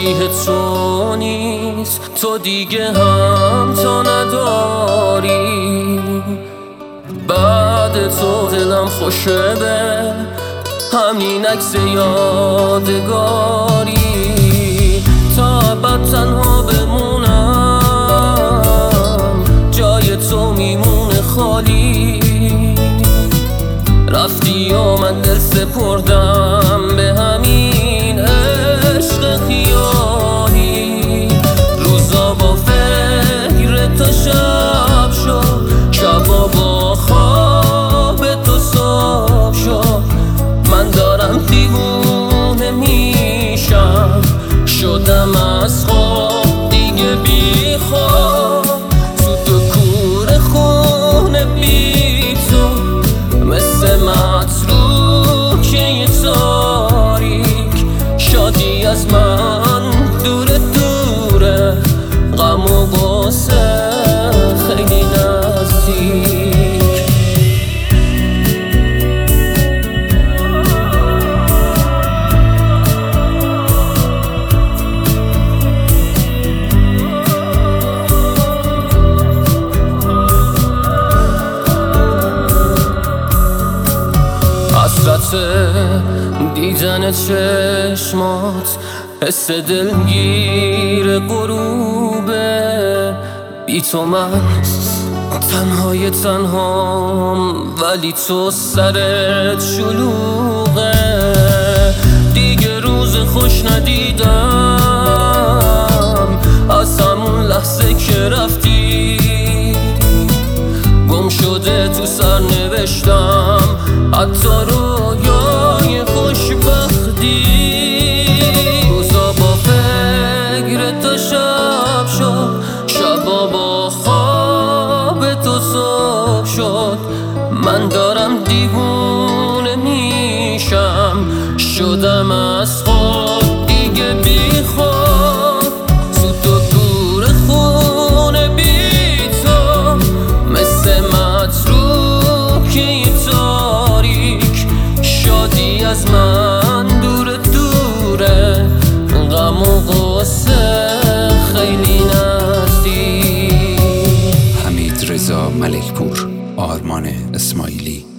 شبیه تو نیست، تو دیگه هم تا نداری. بعد تو دلم خوشه به همین عکس یادگاری. تا ابد تنها بمونم، جای تو میمونه خالی. رفتی و من دل سپردم به همین عشق خیالی. روزا با فکر تو شب شد، شبا با خواب تو صبح شد. من دارم دیوونه میشم، شدم از خواب دیگه بی خواب. تو کوره خونه بی تو، مثل متروکه تاریک. شادی از من دوره دوره، غم و غصه خیلی نزدیک. حسرت دیدن چشمات، حس دلگیر غروبه. بی تو من تنهای تنهام، ولی تو سرت شلوغه. دیگه روز خوش ندیدم از همون لحظه که رفتی. گم شده تو سر نوشتم حتی رویای خوشبختی. روزا با فکر تو شب شد، شبا با خواب تو صبح شد. من دارم دیوونه میشم، شدم از خواب دیگه بی خواب. تو دور خونه بی تو، مثل متروکه تاریک. شادی از من دوره دوره، غم و غصه خیلی نزدیک. حمید رضا ملکپور، آرمان اسماعیلی.